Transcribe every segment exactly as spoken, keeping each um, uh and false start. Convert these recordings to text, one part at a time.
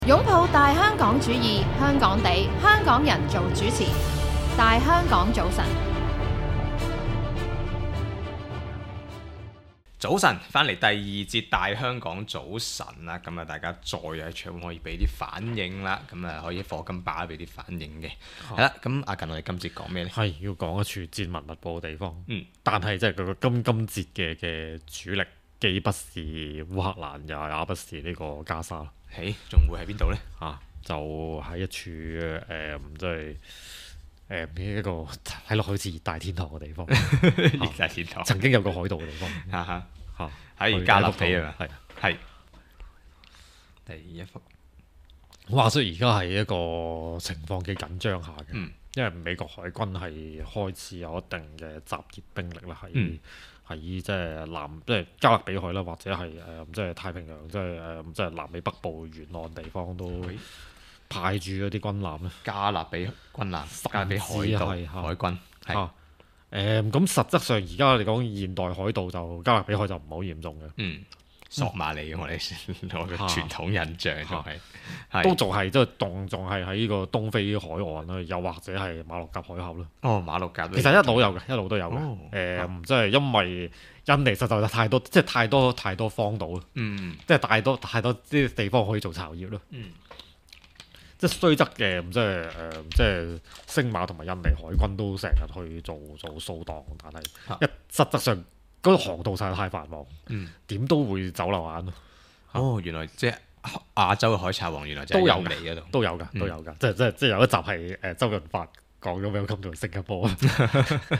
擁抱大香港主義，香港地，香港人做主持。大香港早晨， 早晨，翻嚟第二節大香港早晨啦，咁啊大家再喺場可以俾啲反應啦，咁啊可以課金把俾啲反應嘅，係啦、嗯，咁阿近我哋今節講咩呢？ 係要講一處戰文密佈嘅地方， 嗯， 但係即係佢個今今節嘅嘅主力既不是烏克蘭，也也不是呢個加沙， 誒，仲會喺邊度呢？ 啊，就喺一處誒，即係誒一個睇落去好似熱帶天堂嘅地方， 熱帶天堂， 曾經有個海盜嘅地方， 哈哈， 嚇喺加勒比啊嘛， 係係第一幅。 話說而家係一個情況幾緊張下嘅， 嗯因為美國海軍係開始有一定嘅集結兵力啦，喺嗯喺即係南即係加勒比海啦，或者係誒、呃、即係太平洋，即係誒、呃、即係南美北部沿岸地方都派駐嗰啲軍艦咧。 加勒比軍艦、加勒比海盜、 甚至係海軍係啊誒咁實質上而家嚟講現代海盜就加勒比海就唔係好嚴重嘅， 嗯。索馬里我哋我嘅傳統印象就係、係、 都仲係即係仲仲係喺呢個東非海岸啦，又或者係馬六甲海峽啦。 哦馬六甲其實一路有嘅，一路都有嘅。誒、 哦嗯，即係因為印尼實在太多，即係太多太多荒島啦， 嗯即係太多太多啲地方可以做巢穴咯。 嗯即係雖則嘅，即係誒、呃，即係星馬同埋印尼海軍都成日去做做掃蕩，但係一實質上嗰個航道實在太繁忙， 嗯點都會走漏眼咯。 哦，原來即係亞洲嘅海賊王，原來就都有係印尼嗰度。 都有㗎，都有㗎，即係即係即係有一集係誒周潤發講咗 Welcome to Singapore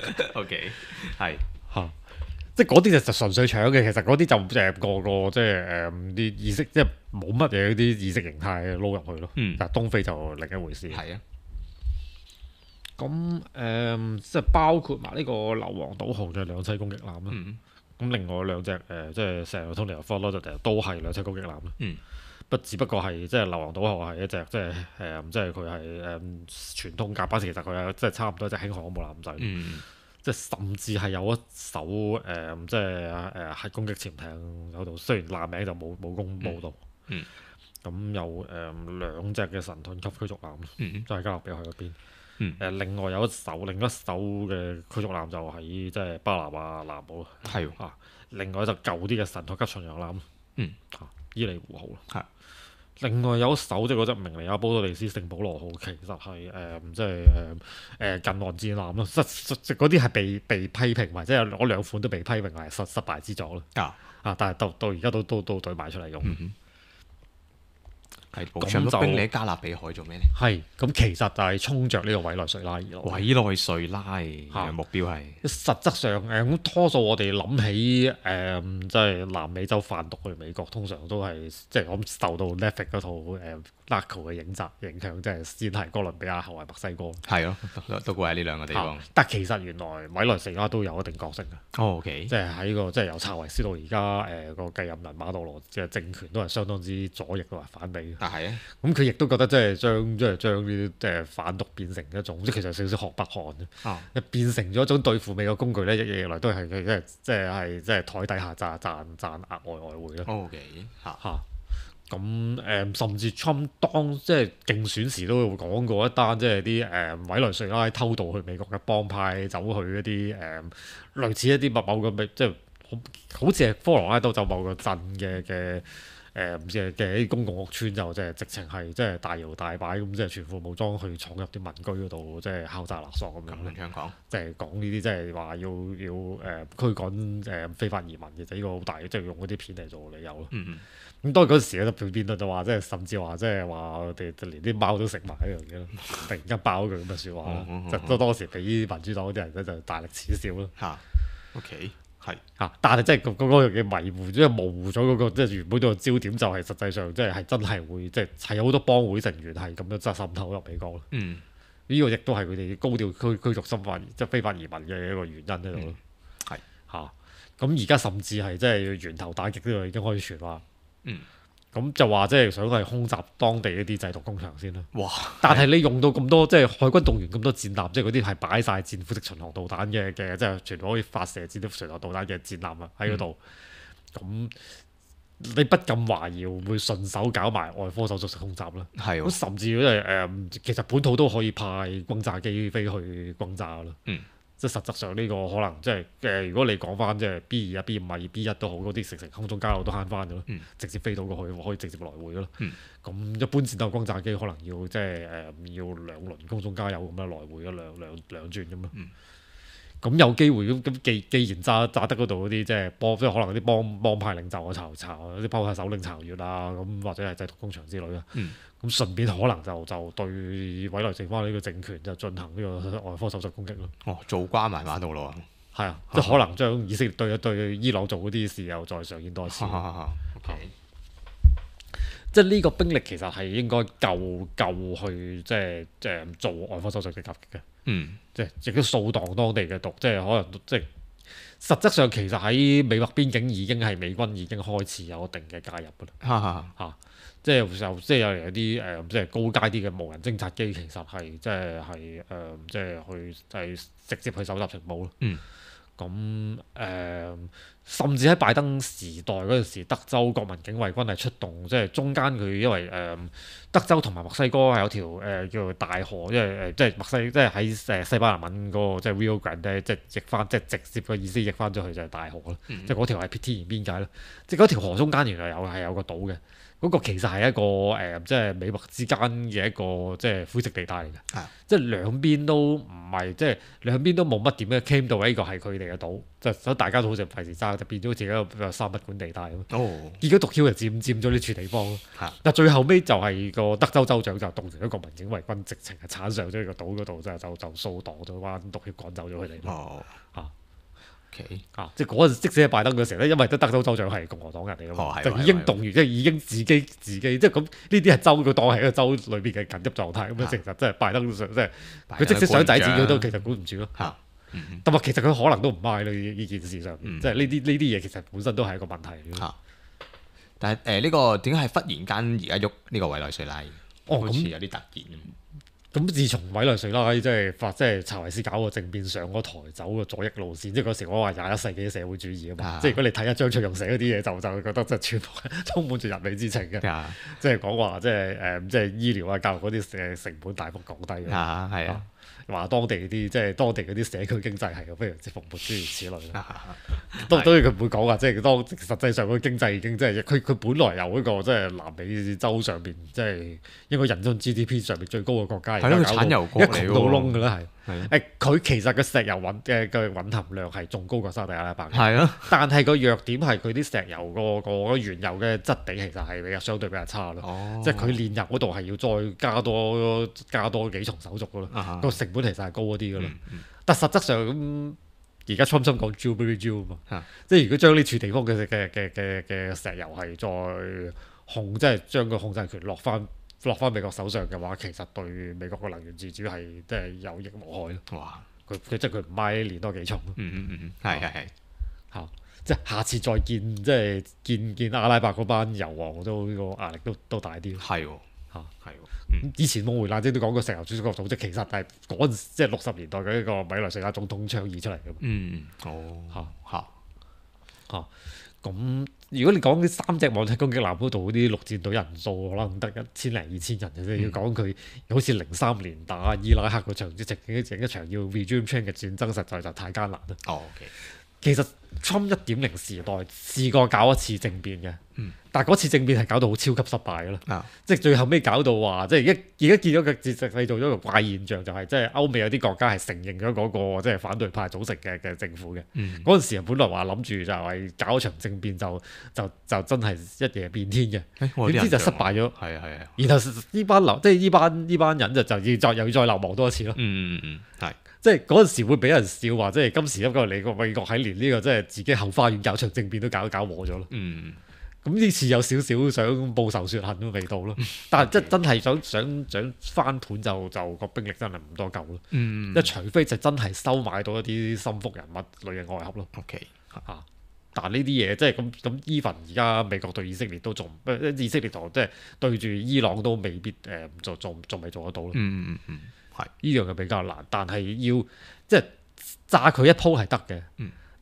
O K，係嚇，即係嗰啲就純粹搶嘅，其實嗰啲就誒個個即係誒啲意識，即係冇乜嘢嗰啲意識形態撈入去咯。 嗯但係東非就另一回事。 係啊， 咁誒、呃即係包括埋呢個硫磺島號嘅兩棲攻擊艦啦。 嗯咁另外兩隻誒、呃，即係成日通尼和科羅就都係兩棲攻擊艦啦。 嗯不只不過係即係硫磺島號係一隻即係誒、呃，即係佢係誒傳統甲板，其實佢係即係差唔多一隻輕航母艦仔。 嗯即係甚至係有一艘誒、呃，即係誒核攻擊潛艇喺度，雖然艦名就冇冇公佈到。 嗯咁有誒、呃、兩隻嘅神盾級驅逐艦， 嗯就喺加勒比海嗰邊。 嗯誒另外有一艘另一艘嘅驅逐艦就喺即係巴拿馬南部係喎啊。另外就舊啲嘅神盾級巡洋艦， 嗯啊伊利湖號係另外有一艘即係嗰隻明尼亞波多利斯聖保羅號，其實係誒、呃、即係誒誒近岸戰艦咯，實實即嗰啲係被被批評，或者有嗰兩款都被批評係失失敗之作咯。 啊啊！但係到到而家都都都隊埋出嚟用。 嗯係部長咁就兵你喺加勒比海做咩呢？ 係咁，其實就係衝着呢個委內瑞拉而來。 委內瑞拉嘅目標係實質上誒咁，多數我哋諗起誒、呃即係南美洲販毒去美國，通常都係即係我諗受到 Netflix 嗰套誒 Narco 嘅影集影響，即係先係哥倫比亞，後係墨西哥。 係咯，都都過喺呢兩個地方啊。但其實原來委內瑞拉都有一定角色嘅， 哦，OK， 即係喺個即係由查維斯到而家誒個繼任人馬杜羅嘅政權都係相當之左翼同埋反美嘅。 但係咧， 咁佢亦都覺得即係將即係將呢啲即係販毒變成一種，即係其實有少少學北韓嘅， 啊變成咗一種對付美國工具咧，一直以來都係佢即係即係係即係台底下賺賺賺額外外匯咯。 ，OK 嚇， 嚇咁誒，甚至 Trump 當即係競選時都會講過一單，即係啲誒委內瑞拉偷渡去美國嘅幫派走去一啲誒、呃、類似一啲某某個即係好好似係科羅拉多州某個鎮嘅嘅。誒唔知嘅啲公共屋邨就即係直情係即係大搖大擺咁，即係全副武裝去闖入啲民居嗰度，即係敲詐勒索咁樣。 咁樣講， 即係講呢啲即係話要要誒、呃、驅趕誒非法移民嘅，就呢個好大，即係用嗰啲片嚟做理由咯。 嗯嗯， 咁當然嗰陣時咧，就變到就話即係甚至話即係話我哋連啲貓都食埋一樣嘢咯。突然間爆咗句咁嘅説話啦， 嗯嗯嗯就都當時俾民主黨啲人咧就大力恥笑咯。 嚇，OK，係嚇！但係即係嗰嗰樣嘢迷糊，即係模糊咗嗰個即係原本嗰個焦點，就係實際上即係係真係會即係係有好多幫會成員係咁樣即係滲透入美國咯。 嗯呢個亦都係佢哋高調驅驅逐新法即係非法移民嘅一個原因喺度咯。 係嚇，咁而家甚至係即係源頭打擊呢個已經開始傳話。 嗯， 咁就話即係想係空襲當地一啲製毒工場先啦。 哇！ 但係你用到咁多即係海軍動員咁多戰艦，即係嗰啲係擺晒戰斧式巡航導彈嘅嘅，即係全部可以發射戰斧巡航導彈嘅戰艦啊喺嗰度。咁你不禁懷疑會唔會順手搞埋外科手術室空襲啦。 係喎， 咁甚至如果係誒，其實本土都可以派轟炸機飛去轟炸啦。 嗯， 即係實質上呢個可能即係誒，如果你講翻即係 B 二啊、B 五啊、B 一都好，嗰啲成成空中交流都慳翻咗啦， 嗯直接飛到過去，可以直接來回噶啦。 嗯咁一般戰鬥轟炸機可能要即係誒、呃、要兩輪空中加油咁樣來回嘅兩兩兩轉咁咯。 嗯咁有機會咁咁，既既然炸炸得嗰度嗰啲即係幫，即係可能啲幫幫派領袖啊、巢巢啲幫派首領巢穴啊，咁或者係製毒工場之類啊。 嗯咁順便可能就就對委內瑞拉呢個政權就進行呢個外科手術攻擊咯。 哦，做瓜埋馬到咯係啊，即係可能將以色列對對伊朗做嗰啲事又再上演多一次。 喎。 即係呢個兵力其實係應該夠夠去即係即係做外科手術嘅夾擊嘅。 嗯即係亦都掃蕩當地嘅毒，即係可能即係實質上其實喺美墨邊境已經係美軍已經開始有一定嘅介入㗎啦。 哈哈嚇、即係有即係有有啲誒，即係高階啲嘅無人偵察機，其實係即係係誒，即係去係直接去搜集情報咯。 嗯。 咁誒、呃，甚至喺拜登時代嗰陣時，德州國民警衛軍係出動，即係中間佢因為誒、呃、德州同埋墨西哥係有條誒、呃、叫做大河，因為誒即係墨西即係喺誒西班牙文嗰、那個即係 Rio Grande，即係譯翻即係直接嘅意思譯翻咗去就係大河啦。 嗯即係嗰條係天然邊界啦。即係嗰條河中間原來有係有個島嘅。嗰個其實係一個誒、呃，即係美墨之間嘅一個即係灰色地帶嚟嘅， 啊即係兩邊都唔係，即係兩邊都冇乜點樣 claim 到呢個係佢哋嘅島，就所以大家都好似費事爭，就變咗好似一個比較三不管地帶咁。 哦， 結果毒梟就佔佔咗呢處地方咯。 嚇但最後尾就係個德州州長就動員咗國民警衛軍，直情係鏟上咗呢個島嗰度，就就就掃蕩咗班毒梟趕走咗佢哋咯。 哦嚇 ，OK， 啊！即係嗰陣，即使係拜登嗰時候咧，因為德州州長係共和黨人嚟㗎嘛， 哦係喎就已經動員，即係已經自己自己，即係咁呢啲係州佢當係一個州裏邊嘅緊急狀態咁樣， 啊其實即係拜登上即係拜登佢即使想仔戰佢都官長其實管唔住咯。 嚇嗯同埋其實佢可能都唔買呢呢件事上面， 嗯即係呢啲呢啲嘢其實本身都係一個問題嚟嘅。 嚇，但係誒呢個點解係忽然間而家喐呢個委內瑞拉？ 哦好似咁有啲突然咁。 咁自從委內瑞拉即係發即係查維斯搞個政變上嗰台走個左翼路線，即係嗰時我話廿一世紀社會主義啊嘛， 啊即係如果你睇一張卓容寫嗰啲嘢，就就會覺得即係全部充滿住人味之情嘅。 啊即係講話，即係誒，即係醫療啊、教育嗰啲誒成本大幅降低嘅。 啊係啊話當地啲即係當地嗰啲社區經濟係非常之蓬勃，諸如此類啦。 啊當當然佢唔會講話，即係當實際上個經濟已經即係佢佢本來由一個即係南美洲上邊即係應該人均 G D P 上面最高嘅國家， 係咯佢而家搞到產油國嚟喎一窮到窿㗎啦，係。 係誒佢其實個石油蘊嘅嘅蘊含量係仲高過沙特阿拉伯嘅。 係咯但係個弱點係佢啲石油個個原油嘅質地其實係比較相對比較差咯。 哦即係佢煉油嗰度係要再加多加多幾重手續噶咯， 啊哈個成本其實係高一啲噶咯。 嗯嗯但實質上咁而家 Trump 講 Jubilee Jill 嘛， 啊即係如果將呢處地方嘅嘅嘅嘅嘅石油係再控，即係將個控制權落翻落翻美國手上嘅話，其實對美國嘅能源自主係即係有益無害咯。 哇佢佢即係佢唔買煉多幾重咯。 嗯嗯嗯嗯係係係嚇、即係下次再見，即係見見阿拉伯嗰班油王都個壓力都都大啲咯。 係喎嚇係喎嗯以前夢回冷靜都講過石油輸出國組織，其實係嗰陣時即係六十年代嘅一個委內瑞拉總統倡議出嚟嘅嘛。 嗯哦嚇嚇嚇咁如果你講啲三隻網際攻擊艦嗰度嗰啲陸戰隊人數，可能得一千零二千人嘅啫。 嗯要講佢好似零三年打伊拉克嗰場，即係整整一場要 regime change 嘅戰爭，實在就太艱難啦。 哦 OK 其實 Trump 一點零時代試過搞一次政變嘅， 嗯但係嗰次政變係搞到好超級失敗嘅啦。 啊即係最後尾搞到話，即係一而家見咗個製製造咗個怪現象，就係即係歐美有啲國家係承認咗嗰個即係反對派組成嘅嘅政府嘅。 嗯嗰陣時啊，本來話諗住就係搞一場政變就就就真係一夜變天嘅， 誒我有啲點知就印象失敗咗。 係啊係啊然後呢班流即係呢班呢班人就就要再又要再流亡多一次咯。 嗯嗯嗯係即係嗰陣時會俾人笑話，即係今時今日你個美國喺連呢個即係自己後花園搞場政變都搞搞和咗咯。 嗯咁呢次有少少想報仇雪恨嘅味道咯，但係即係真係想想想翻盤就就個兵力真係唔多夠咯， 嗯即係除非就真係收買到一啲心腹人物類嘅外合咯 OK 嚇。但係呢啲嘢即係咁咁，even 而家美國對以色列都仲，誒以色列同即係對住伊朗都未必誒做做仲未做得到咯。 嗯嗯嗯係呢樣嘢比較難，但係要即係炸佢一鋪係得嘅。 嗯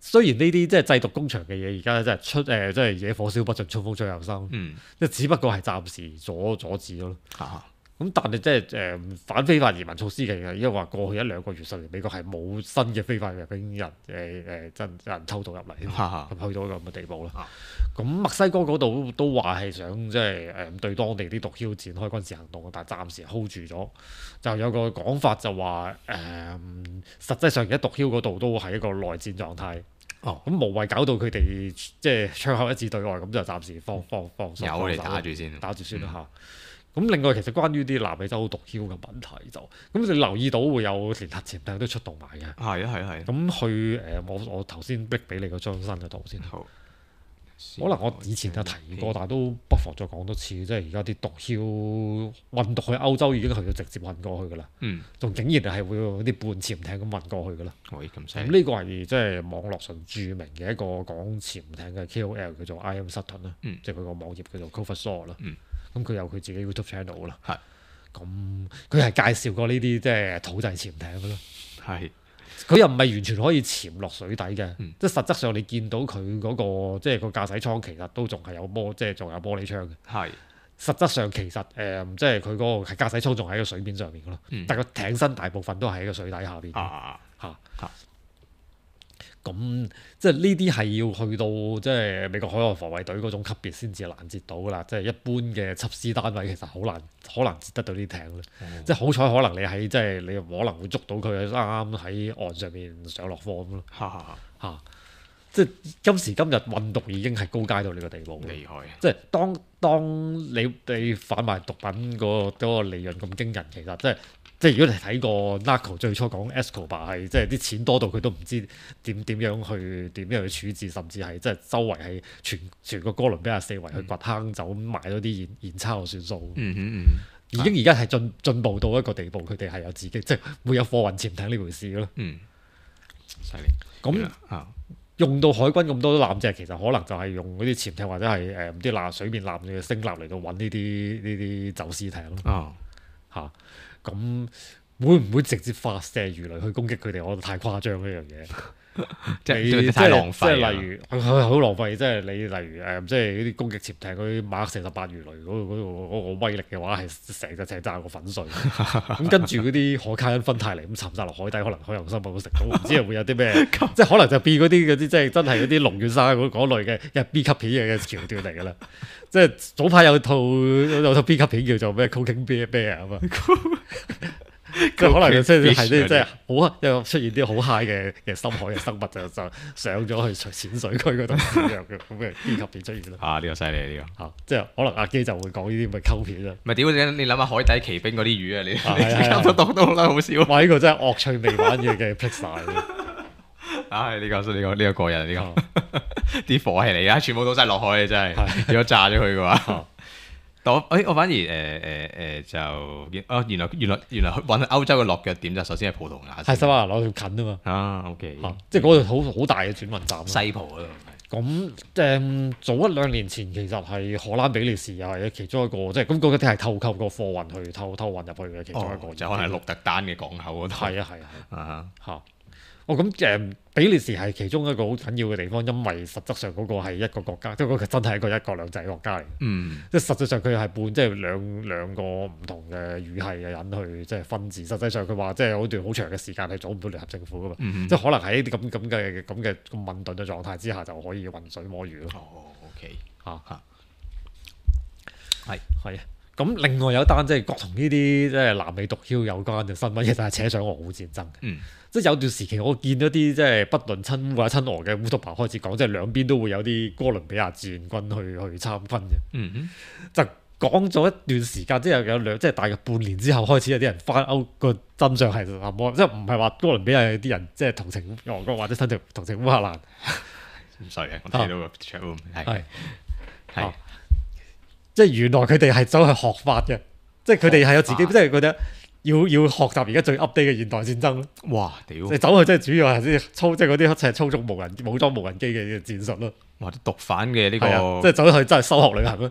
雖然呢啲即係製毒工場嘅嘢，而家真係出誒，即係野火燒不盡，春風吹又生， 嗯， 即係只不過係暫時阻阻止咯。 嚇咁但係即係誒反非法移民措施嘅，因為話過去一兩個月十年美國係冇新嘅非法入境人誒誒真人偷渡入嚟，咁去到咁嘅地步啦。咁墨西哥嗰度都話係想即係誒對當地啲毒梟展開軍事行動，但係暫時 hold 住咗。就有個講法就話誒、呃，實際上而家毒梟嗰度都係一個內戰狀態。 哦， 咁無謂搞到佢哋即係槍口一致對外，咁就暫時放放放手， 有你打住先， 打住先啦嚇。咁另外其實關於啲南美洲毒梟嘅問題就，咁你留意到會有連核潛艇都出動埋嘅。 係啊係啊係。 咁去誒，我我頭先逼俾你個張新嘅圖先。 好。 可能我以前有提過，但係都不妨再講多次。即係而家啲毒梟運毒去歐洲已經去到直接運過去㗎啦。嗯。仲竟然係會用啲半潛艇咁運過去㗎啦。 喂，咁犀利！咁呢個係即係網絡上著名嘅一個講潛艇嘅 K O L 叫做 I M Sutton 啦。嗯。即係佢個網頁叫做 Cover Shore 啦。嗯。咁佢有佢自己 YouTube channel 啦，係咁佢係介紹過呢啲即係土製潛艇嘅咯，係佢又唔係完全可以潛落水底嘅，嗯、即係實質上你見到佢嗰、嗰個即係個駕駛艙其實都仲係有玻，即係仲有玻璃窗嘅，係實質上其實誒、呃、即係佢嗰個駕駛艙仲喺個水面上面嘅咯，嗯、但係個艇身大部分都喺個水底下邊，嚇嚇、啊。啊啊咁即係呢啲係要去到即係美國海岸防衛隊嗰種級別先至攔截到㗎啦，即係一般嘅緝私單位其實好難好難截得到啲艇咧。哦、即係好彩可能你喺即係你可能會捉到佢啱啱喺岸上面上落貨咁咯。嚇嚇嚇！即係今時今日運毒已經係高階到呢個地步。厲害！即係當當你你販賣毒品嗰個嗰個利潤咁驚人，其實即係。即係如果你睇過 Narco 最初講 Escobar 係即係啲錢多到佢都唔知點點樣去點樣去處置，甚至係即係周圍係全全個哥倫比亞四圍去掘坑就咁買咗啲現現鈔就算數。嗯嗯嗯、已經而家係進進步到一個地步，佢哋係有自己即係會有貨運潛艇呢回事咯。嗯，犀利。咁啊，用到海軍咁多艦隻，其實可能就係用嗰啲潛艇或者係誒唔知艦水面艦嘅聲納嚟到揾呢啲呢啲走私艇咯。啊，嚇！咁會唔會直接發射魚雷去攻擊佢哋？我覺得太誇張呢樣嘢，即係太浪費。即係例如，好浪費。即係你例如誒，即係嗰啲攻擊潛艇嗰啲馬克四十八魚雷嗰度嗰度嗰個威力嘅話，係成隻艇炸個粉碎。咁跟住嗰啲可卡因分態嚟咁沉晒落海底，可能海洋生物都食到。唔知係會有啲咩？即係可能就變嗰啲嗰啲，即係真係嗰啲龍捲沙嗰嗰類嘅，一 B 級片嘅橋段嚟㗎啦。即係早排有套有套 B 級片叫做咩 Cocaine Bear 啊嘛，即係可能即係係啲即係好有出現啲好 high 嘅嘅深海嘅生物就就上咗去淺水區嗰度咁嘅咁嘅 B 級片出現啦。啊！呢、呢個犀利呢個嚇，即係可能阿基就會講呢啲咁嘅溝片啦。唔係屌你！你諗下海底奇兵嗰啲魚啊，你你啱都讀到啦，好少。哇！呢個真係惡趣味玩嘢嘅 Pixar。唉！呢個呢個呢個過癮呢個。啲火氣嚟啊！全部倒晒落海，真係。如果炸咗佢嘅話，但我誒我反而誒誒誒就哦原來原來原來揾歐洲嘅落腳點就首先係葡萄牙，係西班牙攞條近啊嘛。啊 OK，即係嗰度好好大嘅轉運站。西葡嗰度。咁誒早一兩年前其實係荷蘭比利時又係其中一個，即係咁嗰啲係透扣個貨運去偷偷運入去嘅其中一個，就可能係鹿特丹嘅港口嗰度。係啊係啊係啊嚇。哦，咁誒，比利時係其中一個好緊要嘅地方，因為實質上嗰個係一個國家，即係嗰個真係一個一國兩制嘅國家嚟。嗯，即係實際上佢係半即係兩兩個唔同嘅語系嘅人去即係分治。實際上佢話即係有段好長嘅時間係組唔到聯合政府噶嘛，嗯、哼即係可能喺啲咁咁嘅咁嘅咁混沌嘅狀態之下就可以混水摸魚咯。哦 ，OK，嚇嚇，係係啊。咁另外有一單即係同呢啲即係南美毒梟有關嘅新聞，其實係扯上俄烏戰爭嘅。嗯、即係有段時期我見到啲即係不論親烏或者親俄嘅烏托邦開始講，即係兩邊都會有啲哥倫比亞志願軍去去參軍嘅。嗯、哼就講咗一段時間，即係有兩即係大約半年之後開始有啲人翻歐個真相係什麼？即係唔係話哥倫比亞有啲人即係同情俄國或者親情同情烏克蘭？唔衰嘅，我睇到個 chat room 係係。即係原來佢哋係走去學法嘅，即係佢哋係有自己，即係覺得要要學習而家最 update 嘅現代戰爭咯。哇！屌！你走去即係主要係啲操，即係嗰啲係操縱無人武裝無人機嘅戰術咯。哇！啲毒販嘅呢個，即係走去真係修學旅行咯。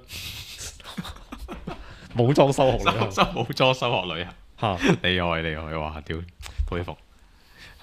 武裝修學旅行，武裝修學旅行嚇，厲害厲害！哇！屌，佩服。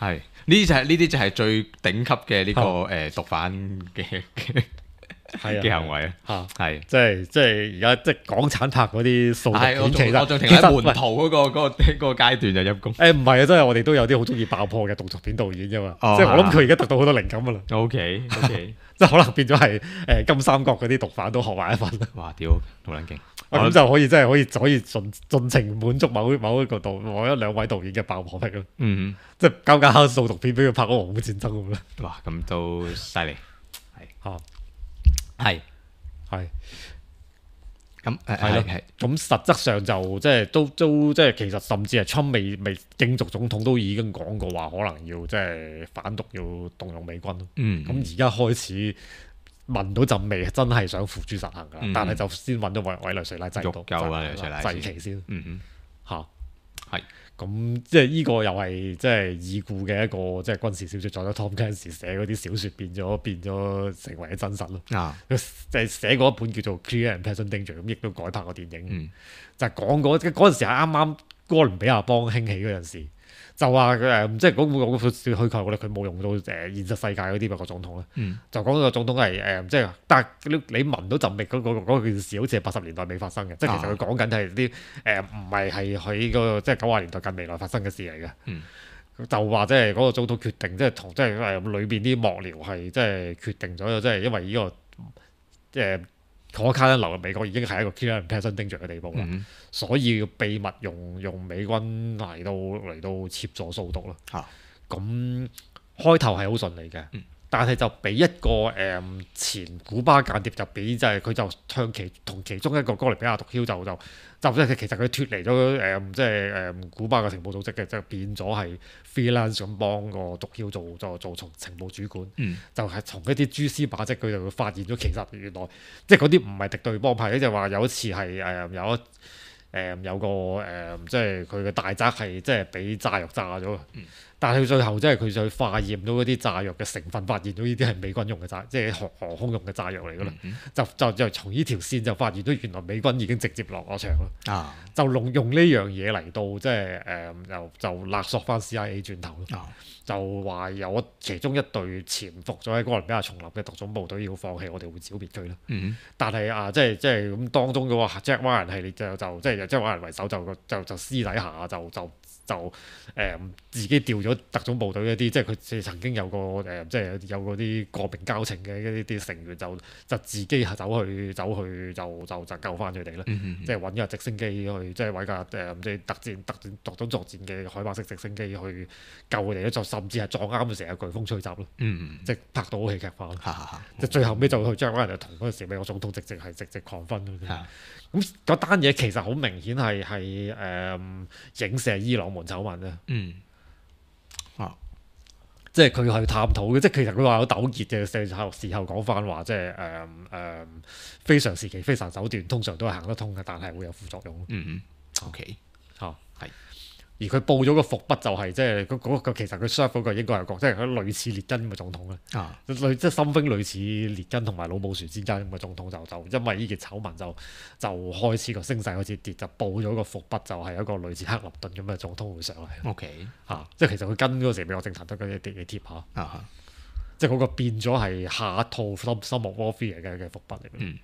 係呢啲就係呢啲就係最頂級嘅呢個啊誒毒販嘅嘅係啊嘅行為啊， 嚇， 係。 即係即係而家即係港產拍嗰啲掃係，我毒片，其仲我仲停實其實喂喺門徒嗰個嗰個嗰個階段就陰公。 誒唔係啊，真係我哋都有啲好中意爆破嘅動作片導演啫嘛， 哦即係我諗佢而家得到好多靈感噶啦， O K O K， 即係可能變咗係誒金三角嗰啲毒販都學埋一份啦。 哇屌，好撚勁！ 咁就可以真係可以可以盡盡情滿足某某一個導某一兩位導演嘅爆破癖咯， 嗯， 即係交交掃毒片俾佢拍嗰個《黃埔戰爭》咁啦。 哇咁都犀利， 嚇係係咁誒係咯係係咁實質上就即係都都即係其實甚至係川未未競逐總統都已經講過話，可能要即係反毒要動用美軍咯。 嗯咁而家開始聞到陣味，真係想付諸實行㗎啦。 嗯但係就先揾到委委內瑞拉制度， 喐夠委內瑞拉制期先嗯嚇。 係咁即係呢個又係即係已故嘅一個即係軍事小説作家 Tom Clancy 寫嗰啲小説變咗變咗成為真實咯。 哼啊佢就係寫過一本叫做《Clear and Present Danger》，咁亦都改拍過電影。 嗯就係講嗰嗰陣時係啱啱哥倫比亞邦興起嗰陣時，就話佢誒即係嗰嗰個虛構咧，佢冇用到誒現實世界嗰啲個總統咧， 嗯就講到個總統係誒即係，但係你你聞到陣味嗰嗰嗰件事，好似係八十年代尾發生嘅，即係其實佢講緊係啲誒唔係係喺個即係九十年代近未來發生嘅事嚟嘅。 嗯就話即係嗰個總統決定，即係同即係誒裏邊啲幕僚係即係決定咗，即係因為呢、個誒可卡因流入美國已經係一個 clear and present danger 嘅地步啦， 嗯所以要秘密用用美軍嚟到嚟到協助掃毒咯。 嚇咁開頭係好順利嘅， 嗯但係就俾一個誒、嗯前古巴間諜就俾就係佢就向其同其中一個哥倫比亞毒梟就就就即係其實佢脱離咗誒、嗯即係誒、嗯古巴嘅情報組織嘅，就變咗係 freelance 咁幫個毒梟做做做從情報主管， 嗯就係從一啲蛛絲馬跡佢就會發現咗其實原來即係嗰啲唔係敵對幫派，即係話有一次係誒、嗯有一。誒、有個誒、即係佢嘅大宅係即係俾炸藥炸咗嘅， 嗯但係佢最後即係佢就化驗到嗰啲炸藥嘅成分，發現到呢啲係美軍用嘅炸，即係航航空用嘅炸藥嚟㗎啦。 嗯就就就從呢條線就發現到原來美軍已經直接落咗場啦， 啊就用用呢樣嘢嚟到即係誒又就勒索翻 C I A 轉頭咯。 啊就話有一其中一隊潛伏咗喺哥倫比亞叢林嘅特種部隊要放棄，我哋會剿滅佢啦。 嗯但係啊，即係即係咁當中嘅話，Jack Ryan 系列就就即係由 Jack Ryan 為首就就就私底下就就就誒、嗯自己調咗特種部隊一啲，即係佢曾經有個誒、嗯即係有嗰啲過命交情嘅一啲成員就就自己走去走去就就就救翻佢哋啦。 嗯即係揾架直升機去，即係揾架誒即係特戰特戰特種作戰嘅海馬式直升機去救佢哋咧，就甚至係撞啱成日颶風吹襲咯， 嗯即係拍到好戲劇化咯。 嚇嚇即係最後尾就去 Jack Ryan 就同嗰陣時美國總統直直係直直狂分咯。 嚇咁嗰單嘢其實好明顯係係誒影射伊朗門醜聞啊！ 嗯啊即係佢係探討嘅，即係其實佢話有糾結嘅時候時候講翻話，即係誒誒非常時期非常手段，通常都係行得通嘅，但係會有副作用嗯 OK 嚇。 係而佢報咗個伏筆就係、即係嗰嗰個其實佢 serve 嗰個應該係個即係佢類似列根嘅總統啦。 啊類即係心聲類似列根同埋老布殊之間咁嘅總統就就因為呢件醜聞就就開始個聲勢開始跌，就報咗個伏筆就係一個類似克林頓咁嘅總統會上嚟 OK 嚇，即係其實佢跟嗰個時美國政壇都嗰啲啲貼下， 啊即係嗰個變咗係下一套 Sum Sum of Warfare 嘅嘅伏筆嚟嘅嗯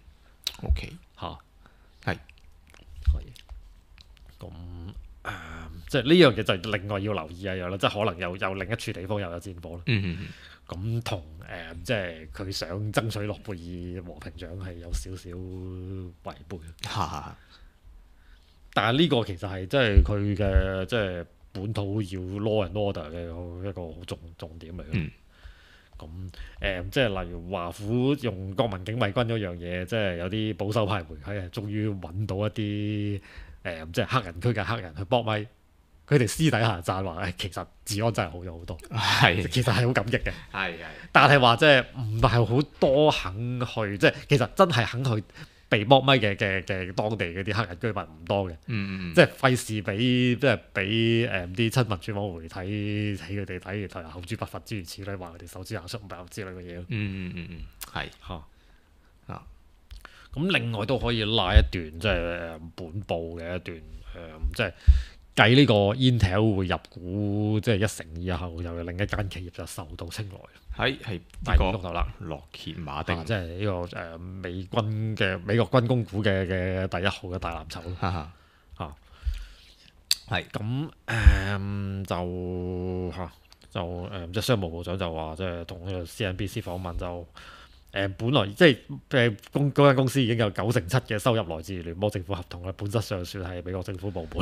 OK 嚇， 係可以咁誒，即係呢樣嘢就另外要留意一樣啦，即係可能有有另一處地方又有戰火啦。 嗯嗯咁同誒即係佢想爭取諾貝爾和平獎係有少少違背， 嚇嚇但係呢個其實係即係佢嘅即係本土要 law and order 嘅一個好重重點嚟嘅。 嗯咁誒、即係例如華府用國民警衛軍嗰樣嘢，即係有啲保守派媒體係終於揾到一啲誒、即係黑人區嘅黑人去搏咪，佢哋私底下讚話誒，其實治安真係好咗好多， 係其實係好感激嘅。 係係但係話即係唔係好多肯去，即係其實真係肯去被剝咪嘅嘅嘅當地嗰啲黑人居民唔多嘅， 嗯嗯即係費事俾即係俾誒啲親民主網媒體睇佢哋睇，然後又口誅筆伐諸如此類，話佢哋手指硬出唔爆之類嘅嘢咯嗯嗯嗯係嚇啊咁另外都可以拉一段即係誒本報嘅一段誒、即係計呢個 Intel 會入股，即係一成以後，又有另一間企業就受到青睞。 係係第呢個五頭啦， 洛歇馬丁， 啊即係呢、個誒、呃、美軍嘅美國軍工股嘅嘅第一號嘅大藍籌咯。 哈哈啊， 係咁誒就嚇、就誒、呃即係商務部長就話，即係同呢個 C N B C 訪問就誒、呃本來即係誒公嗰間公司已經有九成七嘅收入來自聯邦政府合同啦，本質上算係美國政府部門。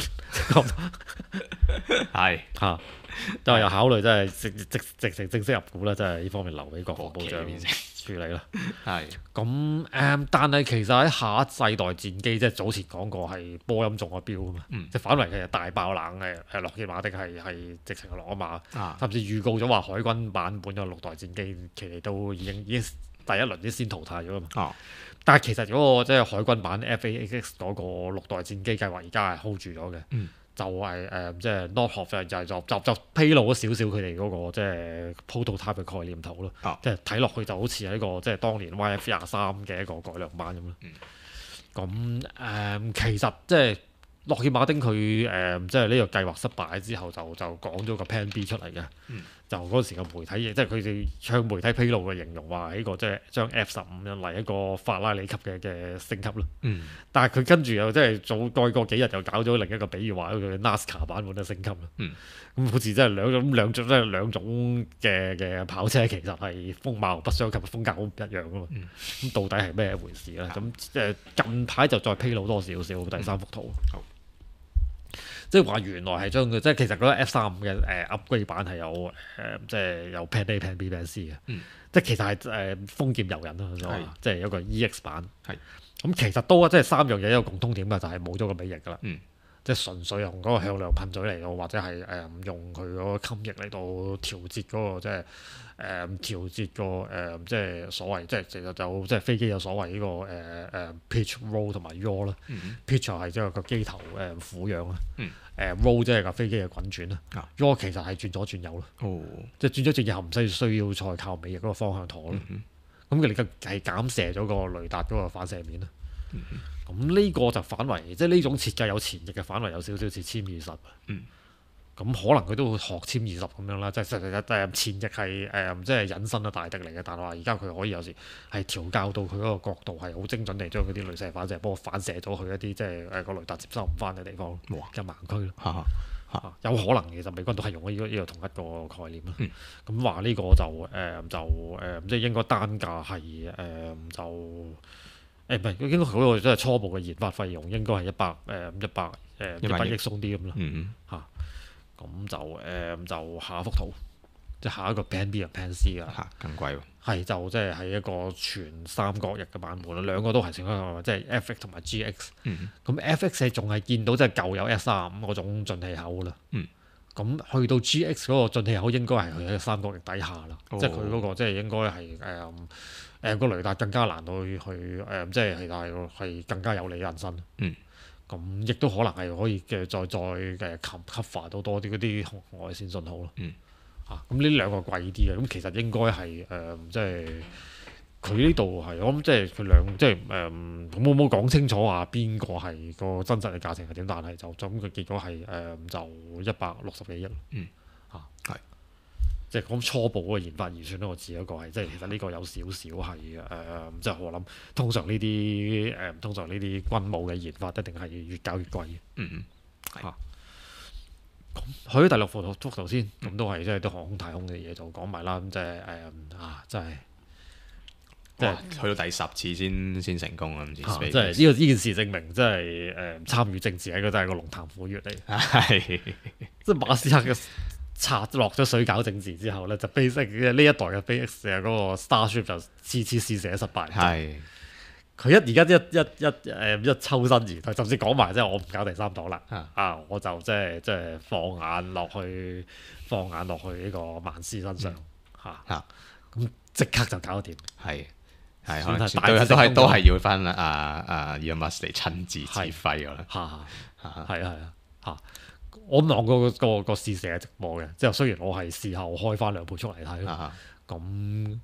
係嚇，都係有考慮，真係直直直情正式入股啦，真係呢方面留俾國防部長國企處理啦。 係咁誒、嗯但係其實喺下一世代戰機，即係早前講過係波音中咗標啊嘛， 嗯即係反為其實大爆冷嘅誒洛歇馬丁係係直情落咗馬， 啊甚至預告咗話海軍版本嘅六代戰機其實都已經已經第一輪已經先淘汰咗啊嘛。 哦但係其實嗰個即係海軍版 F A X 嗰個六代戰機計劃而家係 hold 住咗嘅。 嗯就係、誒、即係 Northrop 就就就就就披露咗少少佢哋嗰個即係 prototype 嘅概念圖咯， 啊即係睇落去就好似係一個即係當年 Y F 廿三嘅一個改良版咁咯。咁誒、其實即係洛歇馬丁佢誒、即係呢個計劃失敗之後就就講咗個 Plan B 出嚟嘅。 嗯就嗰時個媒體，即係佢哋向媒體披露嘅形容話，呢個即係將 F 十五引嚟一個法拉利級嘅嘅升級咯。 嗯但係佢跟住又即係早再過幾日又搞咗另一個比喻話，佢 NASCAR 版本嘅升級啦。 嗯咁好似真係兩種兩種即係兩種嘅嘅跑車，其實係風貌不相及，風格好唔一樣噶嘛。咁、 嗯到底係咩一回事咧？咁即係近排就再披露多少少第三幅圖。 好即係話原來係將佢，即係其實嗰個 F 三五嘅誒 upgrade 版係有誒、呃即係有 Plan A、Plan B、Plan C 嘅。 嗯即係其實係誒豐儉由人咯，所以係話即係有個 E X 版。 係咁其實都即係三樣嘢有共通點㗎，就係冇咗個尾翼㗎啦。 嗯即係純粹用嗰個向量噴嘴嚟到，或者係誒、呃用佢嗰個襟翼嚟到調節嗰、個即係誒、呃、調節個誒、呃即係所謂即係其實就即係飛機有所謂呢、個誒誒、呃 pitch roll 同埋 yaw 啦。 嗯 pitch 就係即係個機頭誒俯仰啦。 嗯誒 roll 即係架飛機嘅滾轉啦。 啊 yaw 其實係轉左轉右咯， 哦即係轉咗轉右唔使需要再靠尾翼嗰個方向舵咯。 嗯咁佢哋嘅係減射咗個雷達嗰個反射面啦。 嗯咁呢個就反為，即係呢種設計有前翼嘅反為有少少似殲二十。 嗯咁可能佢都會學殲二十咁樣啦，即係實實誒前翼係誒、呃即係隱身嘅大敵嚟嘅，但係話而家佢可以有時係調校到佢嗰個角度係好精準地將嗰啲雷射反射波反射咗去一啲即係誒個雷達接收唔翻嘅地方哇嘅盲區咯。 哈哈啊有可能其實美軍都係用咗呢個呢個同一個概念啦。 嗯咁話呢個就誒、呃就誒、呃即係應該單價係誒、呃就誒唔係應該嗰個即係初步嘅研發費用應該係一百誒一百誒一百億鬆啲咁啦。 嗯嚇，咁就誒、呃就下一幅圖，即係下一個 Plan B 同 Plan C 啊， 嚇更貴喎係就即係係一個全三角翼嘅版本啦，兩個都係成個即係 F X 同埋 G X。 嗯咁 F X 係仲係見到即係舊有 F 三十五嗰種進氣口啦。 嗯咁去到 G X 嗰個進氣口應該係佢喺三角翼底下啦， 哦即係佢嗰個即係應該係誒誒個雷達更加難去去誒、呃即係係係更加有利引申。 嗯咁亦都可能係可以嘅，再再嘅 cover 到多啲嗰啲紅外線信號咯。 嗯。 啊，咁呢兩個貴啲嘅，咁其實應該係誒、呃即係佢呢度係我諗，即係佢兩即係誒，咁我冇講清楚話邊個係個真實嘅價錢係點，但係就就咁嘅結果係誒、呃就一百六十幾億。 嗯。 啊， 係即係講初步嗰個研發預算咧，我指一個係即係其實呢個有少少係誒，即係我諗通常呢啲誒通常呢啲軍務嘅研發一定係越搞越貴嘅。 嗯嗯嚇。咁去咗第六幅圖幅圖先，咁都係即係啲航空太空嘅嘢就講埋啦。咁即係誒啊，真係即係哇去到第十次先先成功啊！唔知嚇， Space 即係呢個呢件事證明，即係誒參與政治係一個真係個龍潭虎穴嚟。 係即係馬斯克嘅插落咗水搞政治之後咧，就 basic 呢一代嘅 basic 嘅嗰個 Starship 就次次試射失敗。 係佢一而家一一一誒一抽身而退，甚至講埋即係我唔搞第三黨啦， 啊啊我就即係即係放眼落去，放眼落去呢個曼斯身上嚇， 嚇咁即刻就搞掂。 係係可算能係大致都都係成功咗都係要翻阿阿 Elon Musk 嚟親自指揮㗎啦。 嚇嚇嚇嚇係啊係啊嚇！我望過個個個試射嘅直播嘅，即係雖然我係事後開翻兩倍速嚟睇咯， 嚇咁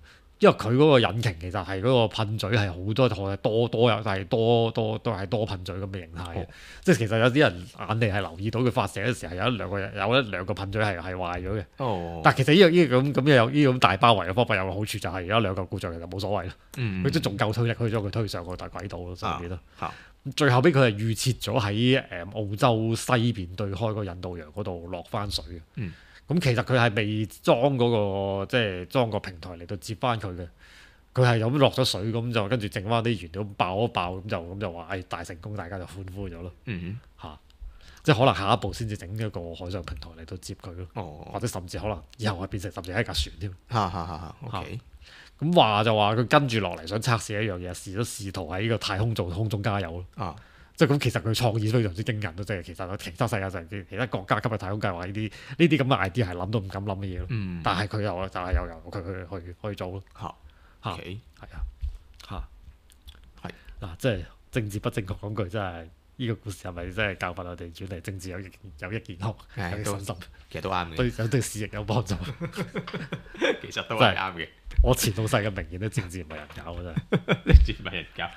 因為佢嗰個引擎其實係嗰個噴嘴係好多台多多有，但係多多都係多噴嘴咁嘅形態嘅。 哦即係其實有啲人眼地係留意到佢發射嗰時係有一兩個有一兩個噴嘴係係壞咗嘅。 哦， 但係其實呢個呢個咁咁有呢個咁大包圍嘅方法有個好處就係而家兩嚿故障其實冇所謂咯。 嗯佢都仲夠推力，可以將佢推上個大軌道咯，上邊咯。 嚇最後尾佢係預設咗喺誒澳洲西邊對開嗰個印度洋嗰度落翻水嘅。 嗯咁其實佢係未裝嗰、個即係裝個平台嚟到接翻佢嘅，佢係咁落咗水咁就跟住剩翻啲原料爆一爆咁就咁就話誒、哎、大成功，大家就歡呼咗咯嗯嚇、即係可能下一步先至整一個海上平台嚟到接佢咯， 哼哦或者甚至可能以後係變成甚至係一架船添。 嚇嚇嚇嚇 OK 咁話就話佢跟住落嚟想測試一樣嘢，試咗試圖喺呢個太空做空中加油咯。 啊即係咁，其實佢創意非常之驚人咯。即係其實其他世界上其其他國家今日太空計劃呢啲呢啲咁嘅 idea 係諗都唔敢諗嘅嘢咯。 嗯但係佢又就係又由佢去去去做咯。 嚇嚇 OK 係啊嚇係嗱，即係政治不正確講句，真係呢個故事係咪真係教訓我哋轉嚟政治有益有益健康， 係都有益身心， 其實都啱嘅， 對有對事業有幫助。 其實都係啱嘅， 我前老細嘅名言都政治唔係人搞嘅真係。 你知唔係人教？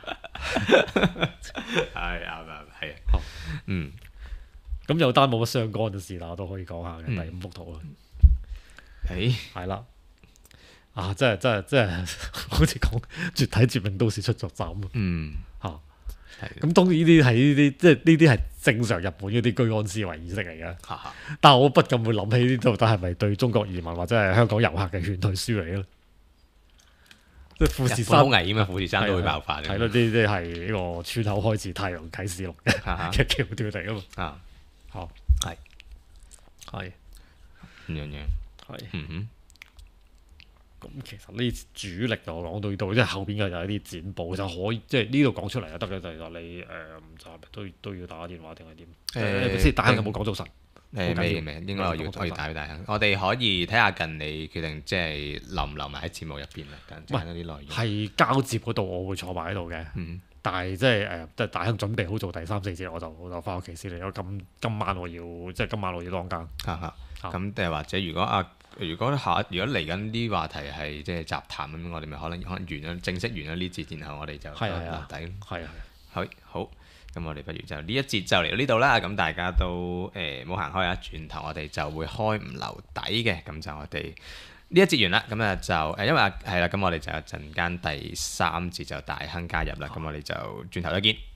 係啱啱係啊好， 嗯咁有單冇乜相干嘅事啦，我都可以講下嘅。 嗯第五幅圖啦， 誒係啦。啊！真係真係真係，好似講絕體絕命都市出作站啊！ 嗯嚇係咁當然呢啲係呢啲，即係呢啲係正常日本嗰啲居安思危意識嚟嘅。 嚇嚇但係我不禁會諗起呢度，到底係咪對中國移民或者係香港遊客嘅勸退書嚟嘅咧？即係富士日本山好危險啊！富士山都會爆發嘅， 係咯，呢啲係呢個村口開始太陽啟示錄嘅嚇嚇嘅橋段嚟噶嘛？ 啊嚇係係咁樣樣， 係。 嗯哼咁其實呢主力就講到呢度，即係後邊嘅就係啲剪報就可以，即係呢度講出嚟就得嘅，就係話你誒就係咪都都要打電話定係點？誒先大亨有冇講早晨？ 誒未未，應該我要講我要打俾大亨。我哋可以睇下近你決定即係留唔留埋喺節目入邊啦，簡簡單啲內容。 係交接嗰度，我會坐埋喺度嘅。 嗯但係即係誒，即係大亨準備好做第三四節，我就我就翻屋企先嚟。因為今今晚我要即係今晚我要當更。 嚇嚇啊咁定係或者如果啊，如果下如果嚟緊啲話題係即係雜談咁，我哋咪可能可能完咗正式完咗呢節，然後我哋就係啊係啊留底。 係啊好好，咁我哋不如就呢一節就嚟到呢度啦。咁大家都誒冇行開啊，轉頭我哋就會開唔留底嘅。咁就我哋呢一節完啦。咁啊就誒，因為係啦，咁我哋就有陣間第三節就大亨加入啦。咁我哋就轉頭再見。